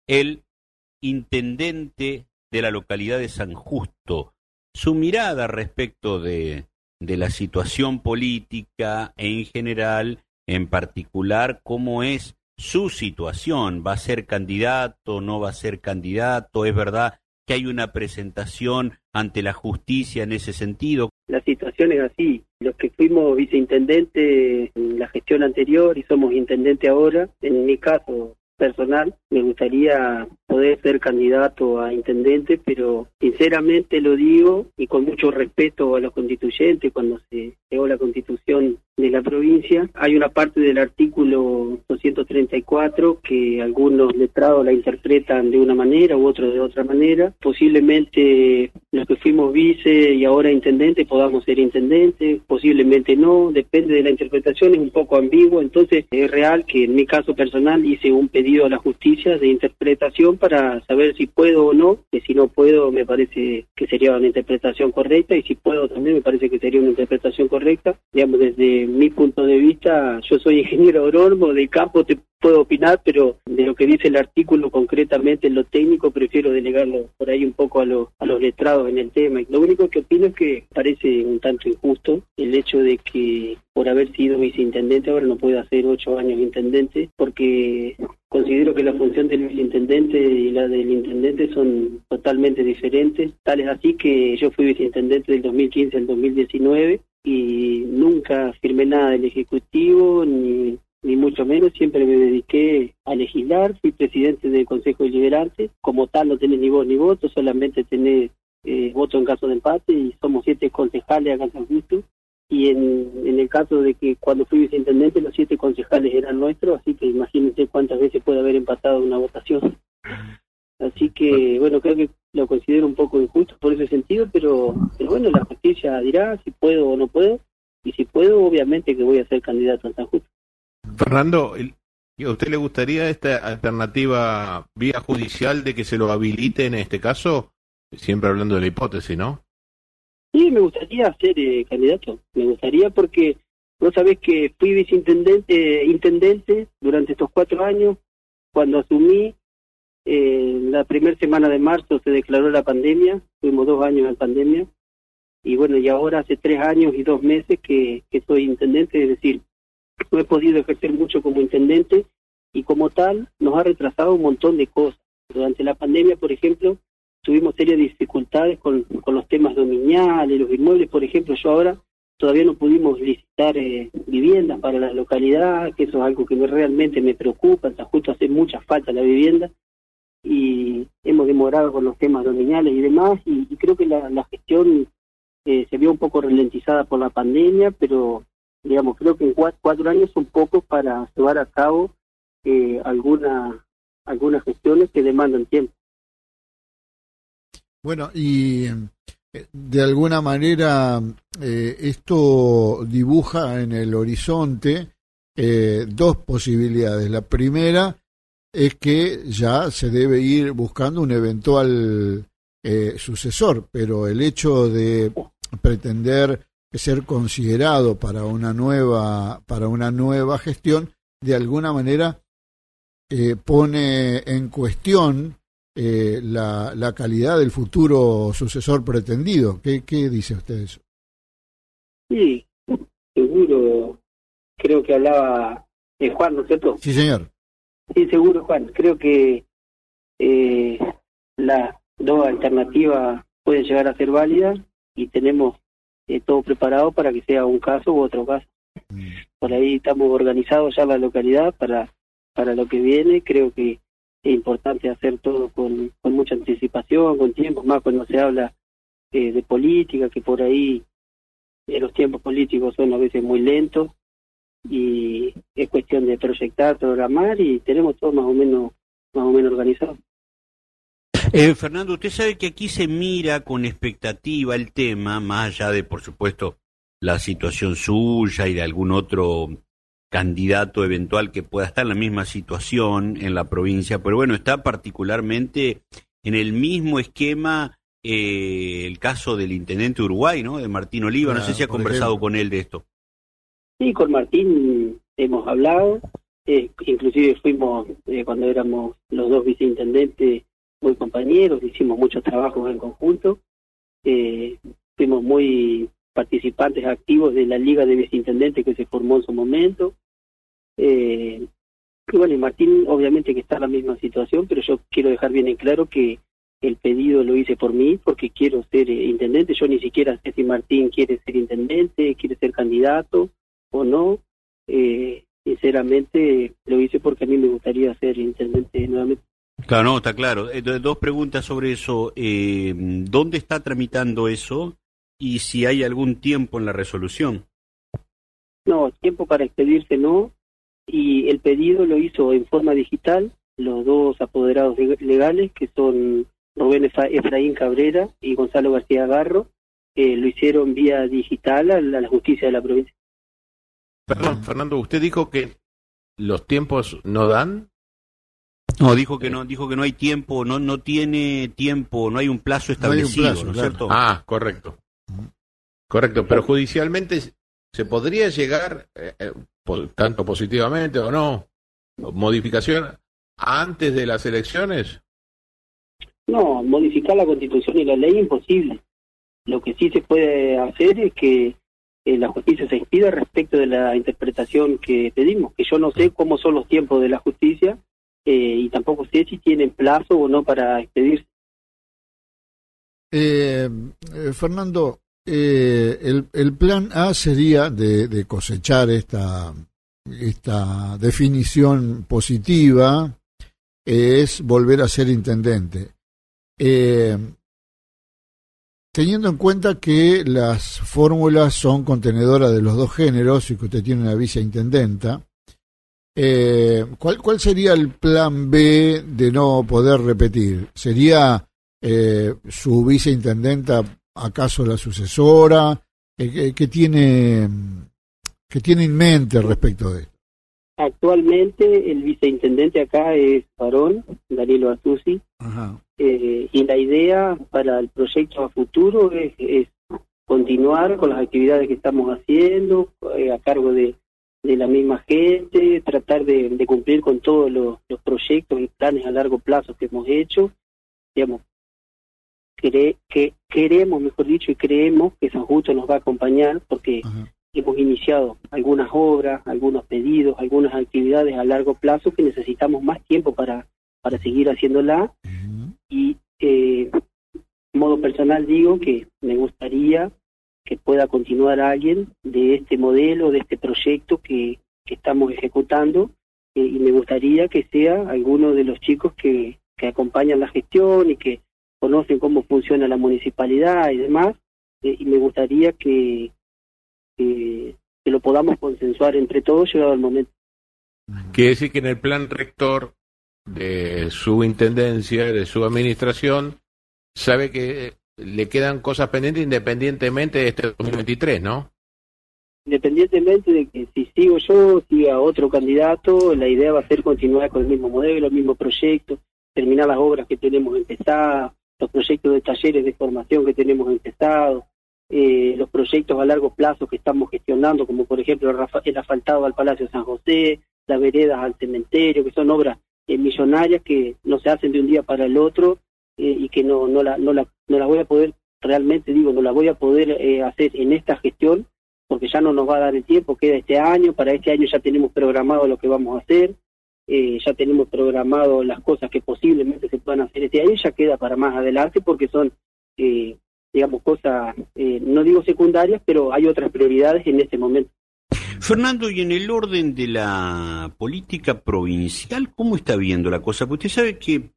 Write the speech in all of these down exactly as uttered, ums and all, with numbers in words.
el intendente de la localidad de San Justo, su mirada respecto de, de la situación política en general, en particular, cómo es su situación. ¿Va a ser candidato, no va a ser candidato? ¿Es verdad que hay una presentación ante la justicia en ese sentido? La situación es así. Los que fuimos viceintendente en la gestión anterior y somos intendente ahora, en mi caso personal, me gustaría poder ser candidato a intendente, pero sinceramente lo digo y con mucho respeto a los constituyentes. Cuando se creó la constitución de la provincia, hay una parte del artículo doscientos treinta y cuatro que algunos letrados la interpretan de una manera u otros de otra manera. Posiblemente los que fuimos vice y ahora intendente podamos ser intendentes, posiblemente no, depende de la interpretación, es un poco ambiguo. Entonces es real que en mi caso personal hice un pedido a la justicia de interpretación para saber si puedo o no, que si no puedo me parece que sería una interpretación correcta, y si puedo también me parece que sería una interpretación correcta. Digamos, desde mi punto de vista, yo soy ingeniero agrónomo, de campo te puedo opinar, pero de lo que dice el artículo concretamente en lo técnico prefiero delegarlo por ahí un poco a, lo, a los letrados en el tema. Y lo único que opino es que parece un tanto injusto el hecho de que por haber sido viceintendente ahora no pueda hacer ocho años intendente, porque considero que la función del viceintendente y la del intendente son totalmente diferentes. Tal es así que yo fui viceintendente del dos mil quince al dos mil diecinueve y nunca firmé nada del Ejecutivo, ni ni mucho menos, siempre me dediqué a legislar. Fui presidente del Consejo Deliberante, como tal no tenés ni voz ni voto, solamente tenés eh, voto en caso de empate, y somos siete concejales acá en San Justo, y en, en el caso de que cuando fui viceintendente los siete concejales eran nuestros, así que imagínense cuántas veces puede haber empatado una votación. Así que, bueno, creo que lo considero un poco injusto por ese sentido, pero, pero bueno, la justicia dirá si puedo o no puedo, y si puedo, obviamente que voy a ser candidato a San Justo. Fernando, ¿a usted le gustaría esta alternativa vía judicial de que se lo habilite en este caso? Siempre hablando de la hipótesis, ¿no? Sí, me gustaría ser eh, candidato. Me gustaría porque vos sabés que fui viceintendente eh, intendente durante estos cuatro años. Cuando asumí, eh, la primera semana de marzo se declaró la pandemia. Tuvimos dos años en pandemia. Y bueno, y ahora hace tres años y dos meses que, que soy intendente, es decir, no he podido ejercer mucho como intendente y como tal nos ha retrasado un montón de cosas. Durante la pandemia, por ejemplo, tuvimos serias dificultades con, con los temas dominiales, los inmuebles. Por ejemplo, yo ahora todavía no pudimos licitar eh, viviendas para la localidad, que eso es algo que me, realmente me preocupa. En San Justo hace mucha falta la vivienda y hemos demorado con los temas dominiales y demás, y, y creo que la, la gestión eh, se vio un poco ralentizada por la pandemia, pero digamos, creo que en cuatro, cuatro años son pocos para llevar a cabo eh, alguna, algunas gestiones que demandan tiempo. Bueno, y de alguna manera eh, esto dibuja en el horizonte eh, dos posibilidades. La primera es que ya se debe ir buscando un eventual eh, sucesor, pero el hecho de pretender ser considerado para una nueva para una nueva gestión de alguna manera eh, pone en cuestión eh, la, la calidad del futuro sucesor pretendido. ¿Qué, qué dice usted de eso? Sí, seguro. Creo que hablaba eh, Juan, ¿no es cierto? Sí, señor. Sí, seguro, Juan. Creo que eh, las dos alternativas pueden llegar a ser válidas y tenemos Eh, todo preparado para que sea un caso u otro caso. Mm. Por ahí estamos organizados ya en la localidad para para lo que viene. Creo que es importante hacer todo con, con mucha anticipación, con tiempo, más cuando se habla eh, de política, que por ahí eh, los tiempos políticos son a veces muy lentos y es cuestión de proyectar, programar, y tenemos todo más o menos más o menos organizado. Eh, Fernando, usted sabe que aquí se mira con expectativa el tema, más allá de, por supuesto, la situación suya y de algún otro candidato eventual que pueda estar en la misma situación en la provincia, pero bueno, está particularmente en el mismo esquema eh, el caso del intendente Uruguay, ¿no? De Martín Oliva. No sé si ha conversado con él de esto. Sí, con Martín hemos hablado. eh, inclusive fuimos, eh, cuando éramos los dos viceintendentes, muy compañeros, hicimos muchos trabajos en conjunto, eh, fuimos muy participantes activos de la Liga de Viceintendentes que se formó en su momento. Eh, y bueno, y Martín obviamente que está en la misma situación, pero yo quiero dejar bien en claro que el pedido lo hice por mí, porque quiero ser eh, intendente. Yo ni siquiera sé si Martín quiere ser intendente, quiere ser candidato o no. Eh, sinceramente lo hice porque a mí me gustaría ser intendente nuevamente. Claro, no, está claro. Eh, do- dos preguntas sobre eso. Eh, ¿Dónde está tramitando eso? Y si hay algún tiempo en la resolución. No, tiempo para expedirse no, y el pedido lo hizo en forma digital los dos apoderados leg- legales, que son Rubén Efa- Efraín Cabrera y Gonzalo García Garro, eh, lo hicieron vía digital a la, a la justicia de la provincia. Perdón, Fernando, usted dijo que los tiempos no dan. No, dijo que no, dijo que no hay tiempo, no, no tiene tiempo, no hay un plazo No hay un establecido, plazo, ¿no es claro. cierto? Ah, correcto. Correcto, pero judicialmente se podría llegar, eh, eh, po- tanto positivamente o no, modificación antes de las elecciones. No, modificar la Constitución y la ley es imposible. Lo que sí se puede hacer es que eh, la justicia se expida respecto de la interpretación que pedimos, que yo no sé cómo son los tiempos de la justicia eh, y tampoco sé si tienen plazo o no para expedirse. Eh, eh, Fernando, eh, el, el plan A sería de, de cosechar esta, esta definición positiva, eh, es volver a ser intendente. Eh, teniendo en cuenta que las fórmulas son contenedoras de los dos géneros y que usted tiene una viceintendenta, eh, ¿cuál, ¿cuál sería el plan B de no poder repetir? ¿Sería eh, su viceintendenta acaso la sucesora? Eh, ¿qué, qué tiene, qué tiene en mente respecto de esto? Actualmente el viceintendente acá es varón, Danilo Artusi, Ajá. eh, y la idea para el proyecto a futuro es, es continuar con las actividades que estamos haciendo, eh, a cargo de, de la misma gente, tratar de, de cumplir con todos los, los proyectos y planes a largo plazo que hemos hecho. Digamos, cre, que queremos, mejor dicho, y creemos que San Justo nos va a acompañar porque Ajá. hemos iniciado algunas obras, algunos pedidos, algunas actividades a largo plazo que necesitamos más tiempo para, para seguir haciéndola. Ujú. Y eh, de modo personal digo que me gustaría que pueda continuar alguien de este modelo, de este proyecto que, que estamos ejecutando, eh, y me gustaría que sea alguno de los chicos que, que acompañan la gestión y que conocen cómo funciona la municipalidad y demás, eh, y me gustaría que, que, que lo podamos consensuar entre todos llegado el momento. Quiere decir que en el plan rector de su intendencia, de su administración, sabe que le quedan cosas pendientes independientemente de este dos mil veintitrés, ¿no? Independientemente de que si sigo yo, siga otro candidato, la idea va a ser continuar con el mismo modelo, el mismo proyecto, terminar las obras que tenemos empezadas, los proyectos de talleres de formación que tenemos empezados, eh, los proyectos a largo plazo que estamos gestionando, como por ejemplo el, rafa- el asfaltado al Palacio San José, las veredas al cementerio, que son obras eh, millonarias que no se hacen de un día para el otro, eh, y que no no la, no la no las voy a poder, realmente digo, no las voy a poder eh, hacer en esta gestión, porque ya no nos va a dar el tiempo, queda este año, para este año ya tenemos programado lo que vamos a hacer, eh, ya tenemos programado las cosas que posiblemente se puedan hacer este año, ya queda para más adelante porque son, eh, digamos, cosas, eh, no digo secundarias, pero hay otras prioridades en este momento. Fernando, y en el orden de la política provincial, ¿cómo está viendo la cosa? Porque usted sabe que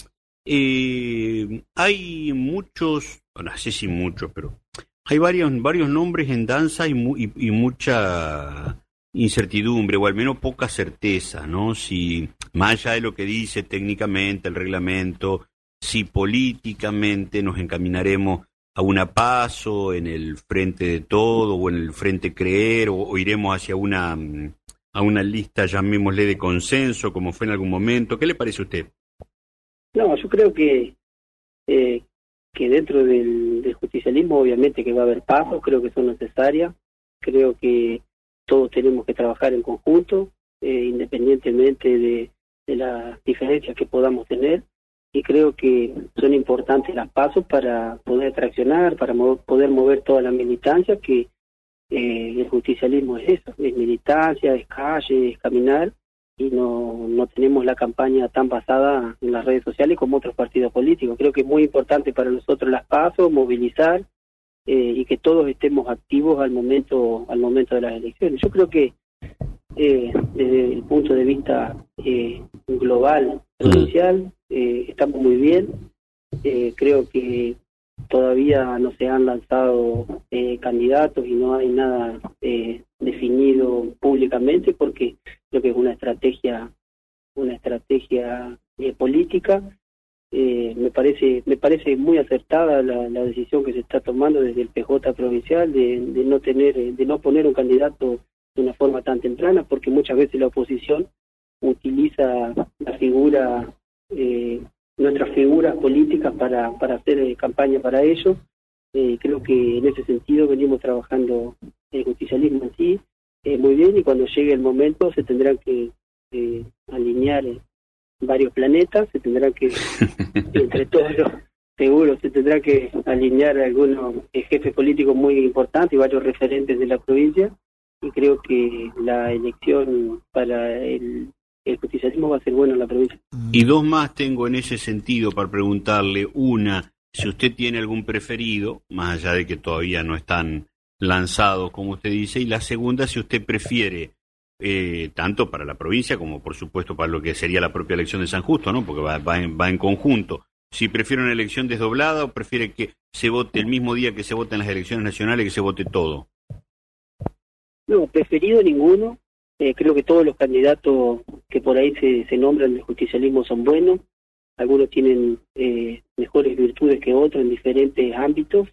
eh, hay muchos, no sé si muchos, pero hay varios varios nombres en danza y, mu y, y mucha incertidumbre, o al menos poca certeza, ¿no? Si, más allá de lo que dice técnicamente el reglamento, si políticamente nos encaminaremos a una paso en el frente de todo, o en el frente creer, o, o iremos hacia una, a una lista, llamémosle, de consenso, como fue en algún momento. ¿Qué le parece a usted? No, yo creo que eh, que dentro del, del justicialismo obviamente que va a haber pasos, creo que son necesarias, creo que todos tenemos que trabajar en conjunto, eh, independientemente de, de las diferencias que podamos tener, y creo que son importantes las pasos para poder traccionar, para mo- poder mover toda la militancia, que eh, el justicialismo es eso, es militancia, es calle, es caminar, y no, no tenemos la campaña tan basada en las redes sociales como otros partidos políticos. Creo que es muy importante para nosotros las pasos, movilizar, eh, y que todos estemos activos al momento al momento de las elecciones. Yo creo que eh, desde el punto de vista eh, global, provincial, eh, estamos muy bien. Eh, creo que todavía no se han lanzado eh, candidatos y no hay nada eh, definido públicamente, porque creo que es una estrategia una estrategia eh, política. Eh, me parece me parece muy acertada la, la decisión que se está tomando desde el P J provincial de, de no tener de no poner un candidato de una forma tan temprana, porque muchas veces la oposición utiliza la figura eh, nuestras figuras políticas para para hacer eh, campaña para ellos. Eh, creo que en ese sentido venimos trabajando el justicialismo en sí eh, muy bien, y cuando llegue el momento se tendrán que eh, alinear eh, varios planetas, se tendrán que, entre todos los seguros, se tendrá que alinear algunos eh, jefes políticos muy importantes y varios referentes de la provincia, y creo que la elección para el, el justicialismo va a ser buena en la provincia. Y dos más tengo en ese sentido para preguntarle. Una, si usted tiene algún preferido, más allá de que todavía no están lanzados, como usted dice, y la segunda, si usted prefiere, eh, tanto para la provincia como por supuesto para lo que sería la propia elección de San Justo, ¿no? Porque va, va, en, va en conjunto, si prefiere una elección desdoblada o prefiere que se vote el mismo día que se voten las elecciones nacionales, que se vote todo. No, preferido ninguno. Eh, creo que todos los candidatos que por ahí se, se nombran del justicialismo son buenos. Algunos tienen eh, mejores virtudes que otros en diferentes ámbitos.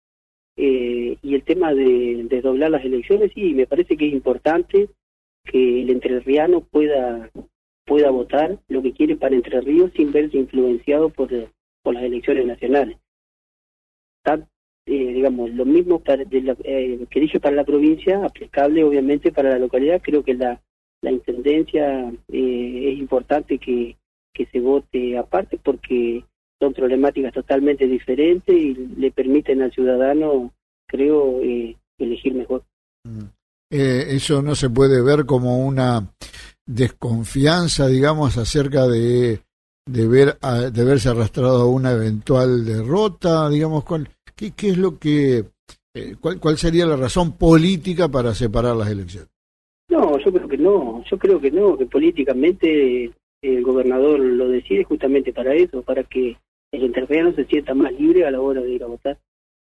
Eh, y el tema de, de doblar las elecciones, sí, me parece que es importante que el entrerriano pueda pueda votar lo que quiere para Entre Ríos sin verse influenciado por, por las elecciones nacionales. Está, eh, digamos, lo mismo para, de la, eh, que dije para la provincia, aplicable obviamente para la localidad. Creo que la, la intendencia eh, es importante que, que se vote aparte, porque son problemáticas totalmente diferentes y le permiten al ciudadano, creo, eh, elegir mejor. Eh, eso no se puede ver como una desconfianza, digamos, acerca de de ver a, de verse arrastrado a una eventual derrota, digamos. ¿Cuál, qué, qué es lo que eh, cuál, cuál sería la razón política para separar las elecciones? No, yo creo que no, yo creo que no, que políticamente el gobernador lo decide justamente para eso, para que el entrerriano se sienta más libre a la hora de ir a votar.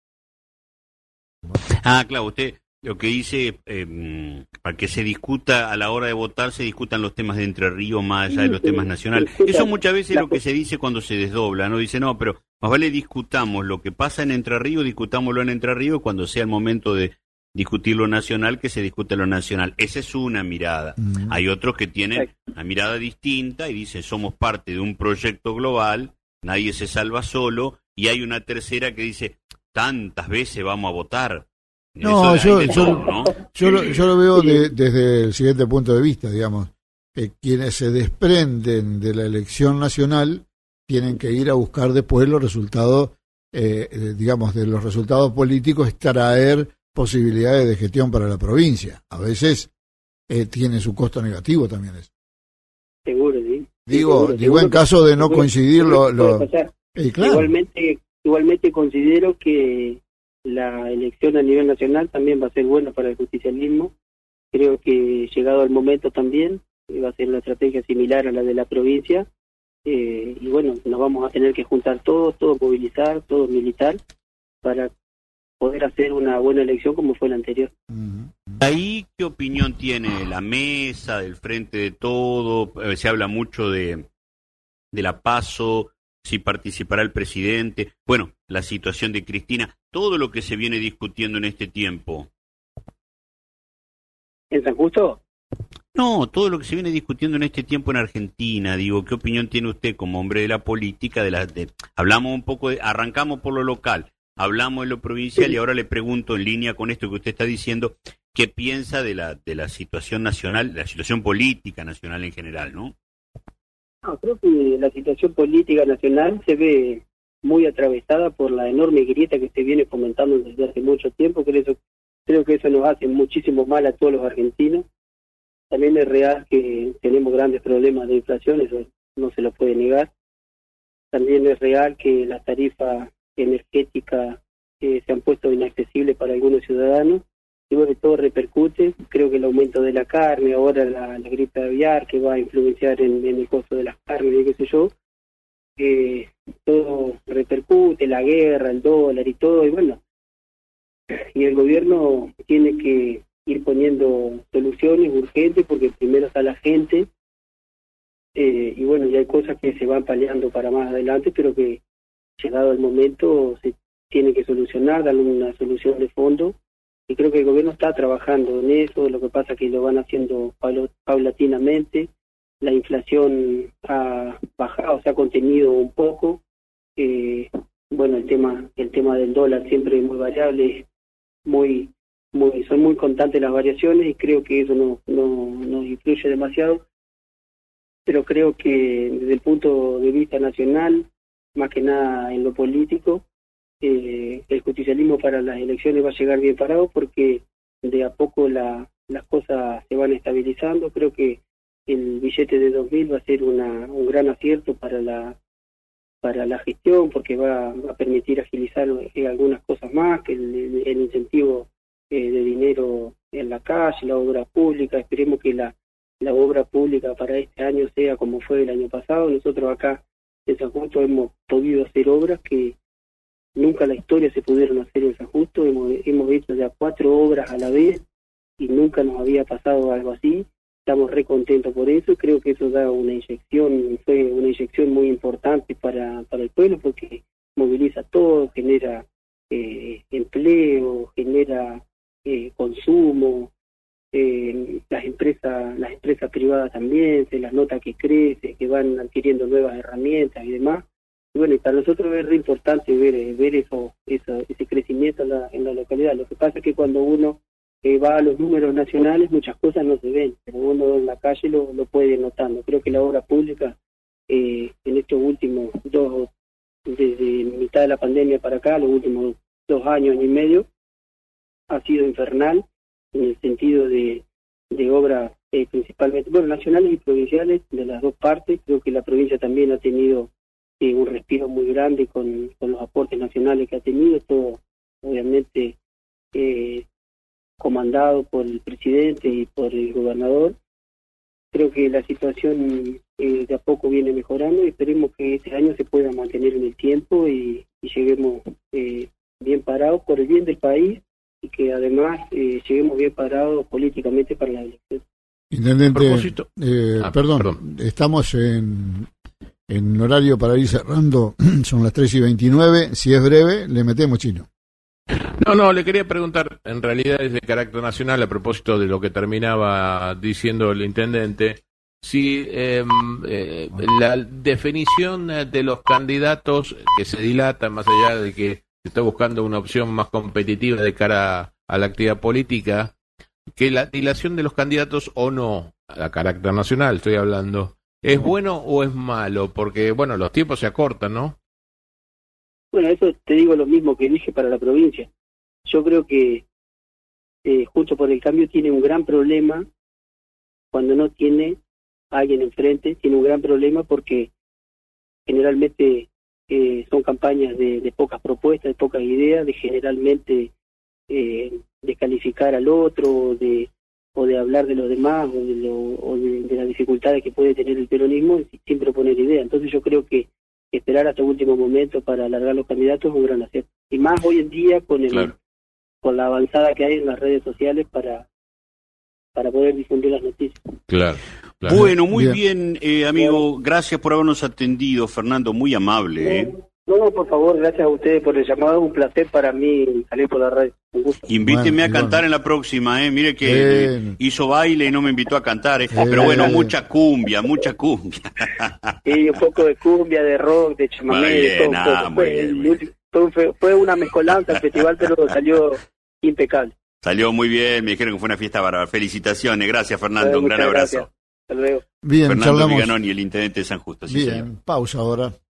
Ah, claro, usted lo que dice, eh, para que se discuta a la hora de votar, se discutan los temas de Entre Ríos más allá de los temas nacionales. Eso muchas veces es lo que se dice cuando se desdobla, ¿no? Dice, no, pero más vale discutamos lo que pasa en Entre Ríos, discutámoslo en Entre Ríos, cuando sea el momento de discutir lo nacional, que se discute lo nacional. Esa es una mirada. Uh-huh. Hay otros que tienen una mirada distinta y dicen, somos parte de un proyecto global, nadie se salva solo, y hay una tercera que dice, tantas veces vamos a votar. No, yo, yo, todo, ¿no? yo, lo, yo lo veo de, desde el siguiente punto de vista, digamos. Eh, quienes se desprenden de la elección nacional tienen que ir a buscar después los resultados, eh, eh, digamos, de los resultados políticos, extraer posibilidades de gestión para la provincia. A veces eh, tiene su costo negativo también eso. Seguro, sí. Digo, seguro, digo seguro en caso de no seguro, coincidir lo... lo eh, claro. Igualmente, igualmente considero que la elección a nivel nacional también va a ser buena para el justicialismo. Creo que llegado el momento también va a ser una estrategia similar a la de la provincia, eh, y bueno, nos vamos a tener que juntar todos, todos movilizar, todos militar para poder hacer una buena elección como fue la anterior. Ahí, ¿qué opinión tiene la mesa, del Frente de Todo? Eh, se habla mucho de, de la PASO, si participará el presidente, bueno, la situación de Cristina, todo lo que se viene discutiendo en este tiempo. ¿En San Justo? No, todo lo que se viene discutiendo en este tiempo en Argentina, digo, ¿qué opinión tiene usted como hombre de la política? De la, de, hablamos un poco, de, arrancamos por lo local, hablamos de lo provincial, sí. Y ahora le pregunto en línea con esto que usted está diciendo, qué piensa de la de la situación nacional, la situación política nacional en general, ¿no? No, creo que la situación política nacional se ve muy atravesada por la enorme grieta que se viene fomentando desde hace mucho tiempo. Creo, eso, creo que eso nos hace muchísimo mal a todos los argentinos. También es real que tenemos grandes problemas de inflación, eso no se lo puede negar. También es real que las tarifas energéticas eh, se han puesto inaccesibles para algunos ciudadanos. Y bueno, todo repercute. Creo que el aumento de la carne, ahora la, la gripe aviar, que va a influenciar en, en el costo de las carnes y qué sé yo, eh, todo repercute, la guerra, el dólar y todo, y bueno, y el gobierno tiene que ir poniendo soluciones urgentes, porque primero está la gente, eh, y bueno, ya hay cosas que se van paliando para más adelante, pero que llegado el momento se tiene que solucionar, darle una solución de fondo, y creo que el gobierno está trabajando en eso. Lo que pasa es que lo van haciendo paulatinamente. La inflación ha bajado, se ha contenido un poco. Eh, bueno, el tema el tema del dólar siempre es muy variable, muy muy son muy constantes las variaciones, y creo que eso no no nos influye demasiado. Pero creo que desde el punto de vista nacional, más que nada en lo político, eh, el justicialismo para las elecciones va a llegar bien parado, porque de a poco la, las cosas se van estabilizando. Creo que el billete de dos mil va a ser una, un gran acierto para la para la gestión, porque va, va a permitir agilizar eh, algunas cosas más, que el, el incentivo eh, de dinero en la calle, la obra pública. Esperemos que la, la obra pública para este año sea como fue el año pasado. Nosotros acá en San Justo hemos podido hacer obras que nunca en la historia se pudieron hacer en San Justo. Hemos, hemos hecho ya cuatro obras a la vez y nunca nos había pasado algo así. Estamos re contentos por eso, y creo que eso da una inyección, fue una inyección muy importante para, para el pueblo, porque moviliza todo, genera eh, empleo, genera eh, consumo, eh, las empresas las empresas privadas también, se las nota que crece, que van adquiriendo nuevas herramientas y demás. Y bueno, y para nosotros es re importante ver ver eso, eso ese crecimiento en la, en la localidad. Lo que pasa es que cuando uno Eh, va a los números nacionales, muchas cosas no se ven, pero uno en la calle lo, lo puede ir notando. Creo que la obra pública eh, en estos últimos dos, desde mitad de la pandemia para acá, los últimos dos años y medio, ha sido infernal, en el sentido de, de obras eh, principalmente, bueno, nacionales y provinciales, de las dos partes. Creo que la provincia también ha tenido eh, un respiro muy grande con, con los aportes nacionales que ha tenido, todo obviamente eh, comandado por el presidente y por el gobernador. Creo que la situación eh, de a poco viene mejorando, y esperemos que este año se pueda mantener en el tiempo y, y lleguemos eh, bien parados por el bien del país, y que además eh, lleguemos bien parados políticamente para la elección. Intendente, eh, ah, perdón, perdón, estamos en, en horario para ir cerrando, son las tres y veintinueve, si es breve, le metemos, Chino. No, no, le quería preguntar, en realidad es de carácter nacional, a propósito de lo que terminaba diciendo el intendente, si eh, eh, la definición de los candidatos que se dilata, más allá de que se está buscando una opción más competitiva de cara a, a la actividad política, que la dilación de los candidatos o no, a carácter nacional estoy hablando, ¿es bueno o es malo? Porque, bueno, los tiempos se acortan, ¿no? Bueno, eso te digo lo mismo que dije para la provincia. Yo creo que eh, Juntos por el Cambio tiene un gran problema cuando no tiene a alguien enfrente, tiene un gran problema porque generalmente eh, son campañas de, de pocas propuestas, de pocas ideas, de generalmente eh, descalificar al otro, de o de hablar de los demás, o de, lo, o de, de las dificultades que puede tener el peronismo sin proponer ideas. Entonces yo creo que esperar hasta el último momento para alargar los candidatos es un gran acierto. Y más hoy en día con el Claro. con la avanzada que hay en las redes sociales para para poder difundir las noticias. Claro. claro. Bueno, muy Bien. bien, eh, amigo, gracias por habernos atendido, Fernando, muy amable. ¿eh? No, no, por favor, gracias a ustedes por el llamado, un placer para mí salir por la radio, un gusto. Invíteme Bueno, a cantar bueno. en la próxima, ¿eh? Mire que Bien. eh, hizo baile y no me invitó a cantar, ¿eh? Bien. Pero bueno, mucha cumbia, mucha cumbia. Y un poco de cumbia, de rock, de chamamé, Muy de bien, todo un ah, poco. muy Fue, bien, el muy bien. último- fue, fue- fue una mezcolanza el festival, pero salió impecable. Salió muy bien, me dijeron que fue una fiesta bárbara. Felicitaciones, gracias Fernando, Bueno, un gran muchas abrazo. gracias. Hasta luego. Bien, Fernando charlamos. Viganoni, el intendente de San Justo. Sí, Bien, señor. pausa ahora.